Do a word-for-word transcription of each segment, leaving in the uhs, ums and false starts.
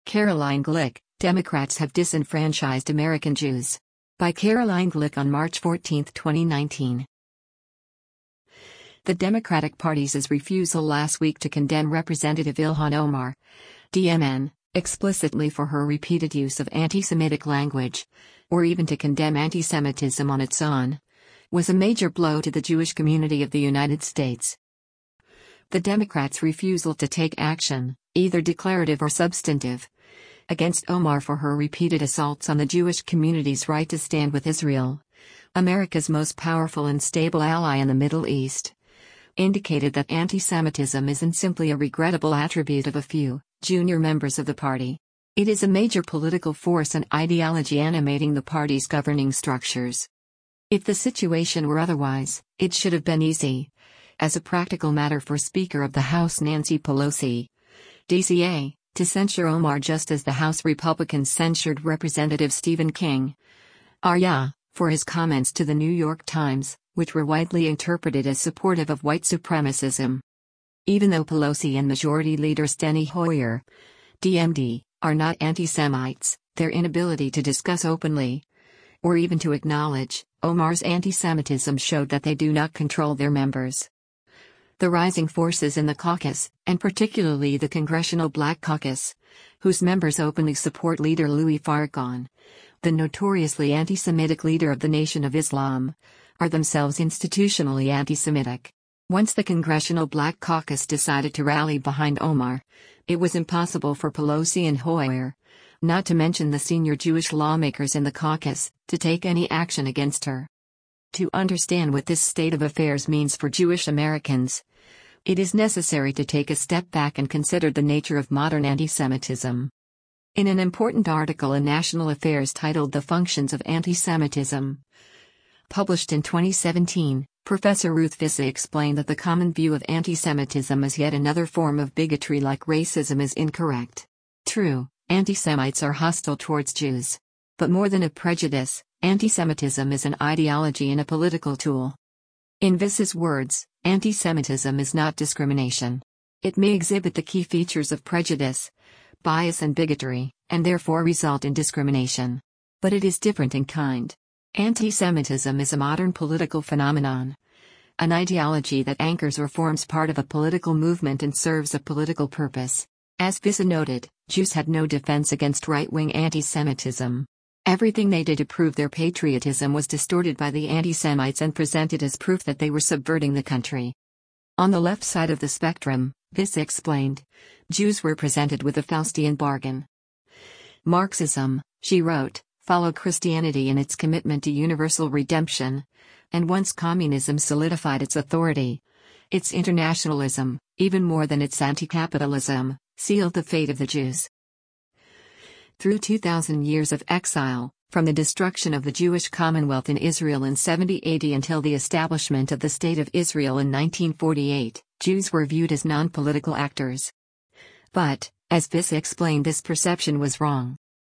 Caroline Glick, Democrats have disenfranchised American Jews. By Caroline Glick on March fourteenth, twenty nineteen. The Democratic Party's refusal last week to condemn Representative Ilhan Omar, D M N, explicitly for her repeated use of anti-Semitic language, or even to condemn anti-Semitism on its own, was a major blow to the Jewish community of the United States. The Democrats' refusal to take action, either declarative or substantive, against Omar for her repeated assaults on the Jewish community's right to stand with Israel, America's most powerful and stable ally in the Middle East, indicated that anti-Semitism isn't simply a regrettable attribute of a few junior members of the party. It is a major political force and ideology animating the party's governing structures. If the situation were otherwise, it should have been easy, as a practical matter, for Speaker of the House Nancy Pelosi, D C A, to censure Omar just as the House Republicans censured Representative Stephen King, R Y A, for his comments to the New York Times, which were widely interpreted as supportive of white supremacism. Even though Pelosi and Majority Leader Steny Hoyer, D M D, are not anti-Semites, their inability to discuss openly, or even to acknowledge, Omar's anti-Semitism showed that they do not control their members. The rising forces in the caucus, and particularly the Congressional Black Caucus, whose members openly support leader Louis Farrakhan, the notoriously anti-Semitic leader of the Nation of Islam, are themselves institutionally anti-Semitic. Once the Congressional Black Caucus decided to rally behind Omar, it was impossible for Pelosi and Hoyer, not to mention the senior Jewish lawmakers in the caucus, to take any action against her. To understand what this state of affairs means for Jewish Americans, it is necessary to take a step back and consider the nature of modern anti-Semitism. In an important article in National Affairs titled The Functions of Anti-Semitism, published in twenty seventeen, Professor Ruth Visa explained that the common view of anti-Semitism as yet another form of bigotry like racism is incorrect. True, anti-Semites are hostile towards Jews. But more than a prejudice, anti-Semitism is an ideology and a political tool. In Visa's words, anti-Semitism is not discrimination. It may exhibit the key features of prejudice, bias and bigotry, and therefore result in discrimination. But it is different in kind. Anti-Semitism is a modern political phenomenon, an ideology that anchors or forms part of a political movement and serves a political purpose. As Visa noted, Jews had no defense against right-wing anti-Semitism. Everything they did to prove their patriotism was distorted by the anti-Semites and presented as proof that they were subverting the country. On the left side of the spectrum, Visa explained, Jews were presented with a Faustian bargain. Marxism, she wrote, followed Christianity in its commitment to universal redemption, and once communism solidified its authority, its internationalism, even more than its anti-capitalism, sealed the fate of the Jews. Through two thousand years of exile, from the destruction of the Jewish Commonwealth in Israel in seventy A D until the establishment of the State of Israel in nineteen forty-eight, Jews were viewed as non-political actors. But, as Visa explained, this perception was wrong.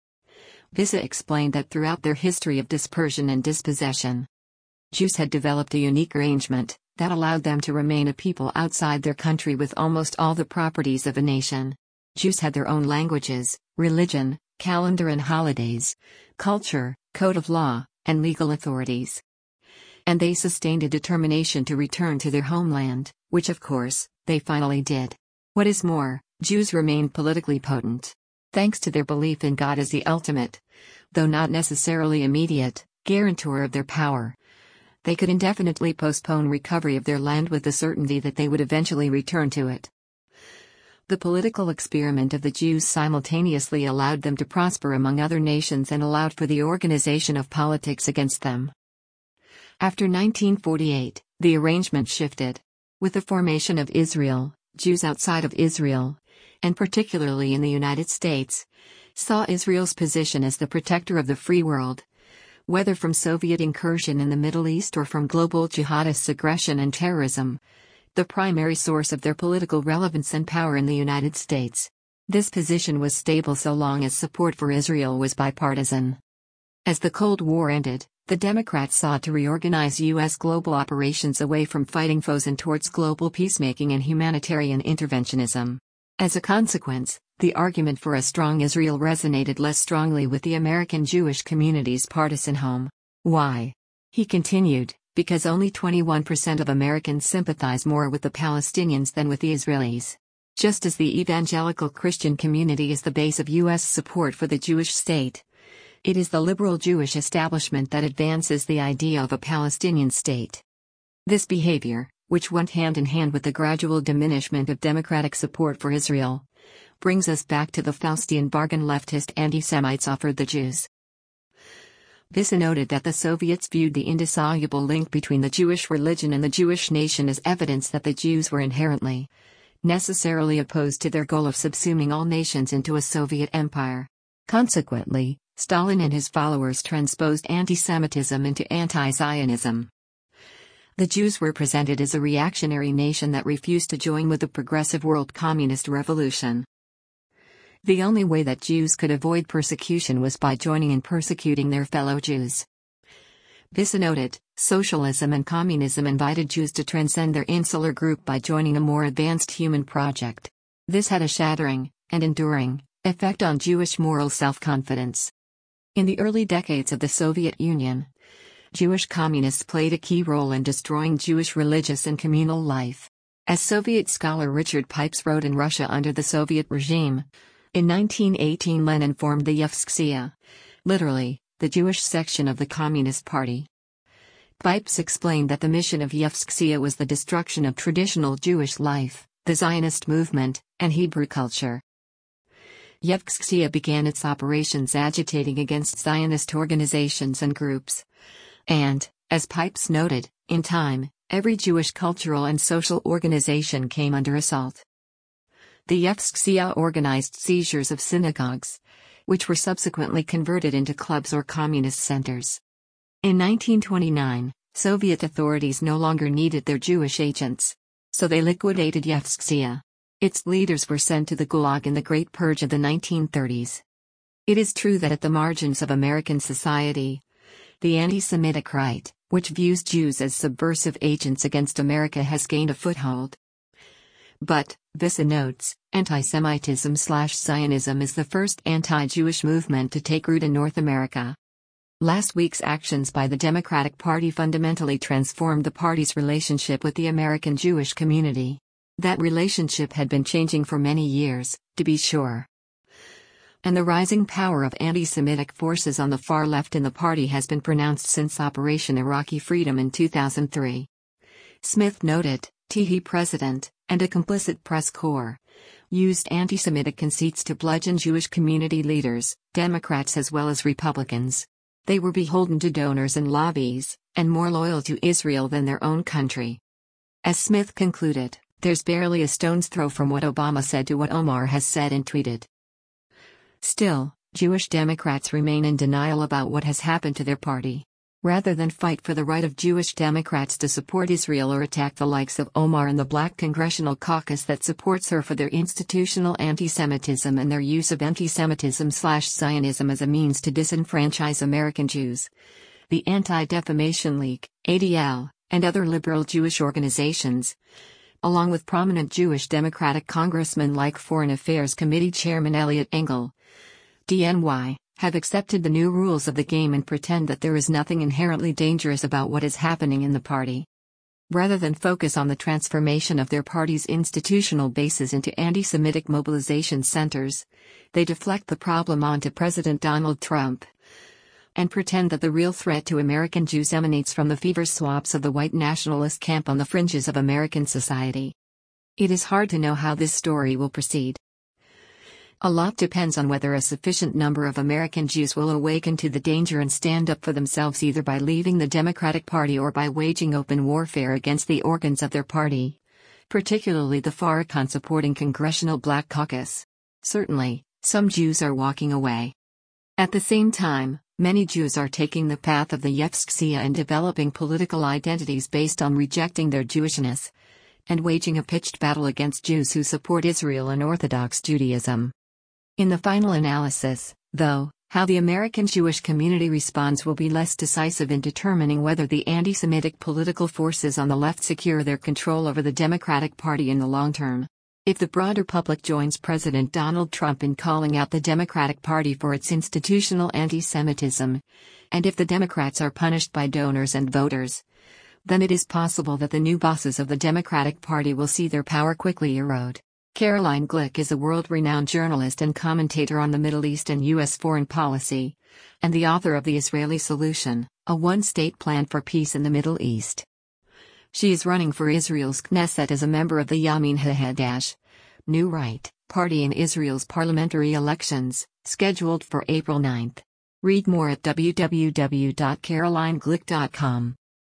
Visa explained that throughout their history of dispersion and dispossession, Jews had developed a unique arrangement that allowed them to remain a people outside their country with almost all the properties of a nation. Jews had their own languages, religion, calendar and holidays, culture, code of law, and legal authorities. And they sustained a determination to return to their homeland, which of course, they finally did. What is more, Jews remained politically potent, thanks to their belief in God as the ultimate, though not necessarily immediate, guarantor of their power. They could indefinitely postpone recovery of their land with the certainty that they would eventually return to it. The political experiment of the Jews simultaneously allowed them to prosper among other nations and allowed for the organization of politics against them. After nineteen forty-eight, the arrangement shifted. With the formation of Israel, Jews outside of Israel, and particularly in the United States, saw Israel's position as the protector of the free world. Whether from Soviet incursion in the Middle East or from global jihadist aggression and terrorism, the primary source of their political relevance and power in the United States. This position was stable so long as support for Israel was bipartisan. As the Cold War ended, the Democrats sought to reorganize U S global operations away from fighting foes and towards global peacemaking and humanitarian interventionism. As a consequence, The argument for a strong Israel resonated less strongly with the American Jewish community's partisan home. Why? He continued, because only twenty-one percent of Americans sympathize more with the Palestinians than with the Israelis. Just as the evangelical Christian community is the base of U S support for the Jewish state, it is the liberal Jewish establishment that advances the idea of a Palestinian state. This behavior, which went hand in hand with the gradual diminishment of democratic support for Israel, brings us back to the Faustian bargain leftist anti-Semites offered the Jews. Vissa noted that the Soviets viewed the indissoluble link between the Jewish religion and the Jewish nation as evidence that the Jews were inherently, necessarily opposed to their goal of subsuming all nations into a Soviet empire. Consequently, Stalin and his followers transposed anti-Semitism into anti-Zionism. The Jews were presented as a reactionary nation that refused to join with the progressive world communist revolution. The only way that Jews could avoid persecution was by joining in persecuting their fellow Jews. Vissa noted, socialism and communism invited Jews to transcend their insular group by joining a more advanced human project. This had a shattering, and enduring, effect on Jewish moral self-confidence. In the early decades of the Soviet Union, Jewish communists played a key role in destroying Jewish religious and communal life. As Soviet scholar Richard Pipes wrote, in Russia under the Soviet regime, in nineteen eighteen Lenin formed the Yevsktsiya, literally, the Jewish section of the Communist Party. Pipes explained that the mission of Yevsktsiya was the destruction of traditional Jewish life, the Zionist movement, and Hebrew culture. Yevsktsiya began its operations agitating against Zionist organizations and groups. And, as Pipes noted, in time, every Jewish cultural and social organization came under assault. The Yevsktsiya organized seizures of synagogues, which were subsequently converted into clubs or communist centers. In nineteen twenty-nine, Soviet authorities no longer needed their Jewish agents, so they liquidated Yevsktsiya. Its leaders were sent to the Gulag in the Great Purge of the nineteen thirties. It is true that at the margins of American society, the anti-Semitic right, which views Jews as subversive agents against America, has gained a foothold. But, Vissa notes, anti-Semitism-slash-Zionism is the first anti-Jewish movement to take root in North America. Last week's actions by the Democratic Party fundamentally transformed the party's relationship with the American Jewish community. That relationship had been changing for many years, to be sure. And the rising power of anti-Semitic forces on the far left in the party has been pronounced since Operation Iraqi Freedom in two thousand three. Smith noted, T H president, and a complicit press corps, used anti-Semitic conceits to bludgeon Jewish community leaders, Democrats as well as Republicans. They were beholden to donors and lobbies, and more loyal to Israel than their own country. As Smith concluded, there's barely a stone's throw from what Obama said to what Omar has said and tweeted. Still, Jewish Democrats remain in denial about what has happened to their party. Rather than fight for the right of Jewish Democrats to support Israel or attack the likes of Omar and the Black Congressional Caucus that supports her for their institutional anti-Semitism and their use of anti-Semitism-slash-Zionism as a means to disenfranchise American Jews, the Anti-Defamation League, A D L, and other liberal Jewish organizations, along with prominent Jewish Democratic congressmen like Foreign Affairs Committee Chairman Eliot Engel, D N Y, have accepted the new rules of the game and pretend that there is nothing inherently dangerous about what is happening in the party. Rather than focus on the transformation of their party's institutional bases into anti-Semitic mobilization centers, they deflect the problem onto President Donald Trump and pretend that the real threat to American Jews emanates from the fever swamps of the white nationalist camp on the fringes of American society. It is hard to know how this story will proceed. A lot depends on whether a sufficient number of American Jews will awaken to the danger and stand up for themselves either by leaving the Democratic Party or by waging open warfare against the organs of their party, particularly the Farrakhan-supporting Congressional Black Caucus. Certainly, some Jews are walking away. At the same time, many Jews are taking the path of the Yevsktsiya and developing political identities based on rejecting their Jewishness, and waging a pitched battle against Jews who support Israel and Orthodox Judaism. In the final analysis, though, how the American Jewish community responds will be less decisive in determining whether the anti-Semitic political forces on the left secure their control over the Democratic Party in the long term. If the broader public joins President Donald Trump in calling out the Democratic Party for its institutional anti-Semitism, and if the Democrats are punished by donors and voters, then it is possible that the new bosses of the Democratic Party will see their power quickly erode. Caroline Glick is a world-renowned journalist and commentator on the Middle East and U S foreign policy, and the author of The Israeli Solution, a one-state plan for peace in the Middle East. She is running for Israel's Knesset as a member of the Yamin HaHadash, New Right, party in Israel's parliamentary elections, scheduled for April ninth. Read more at w w w dot caroline glick dot com.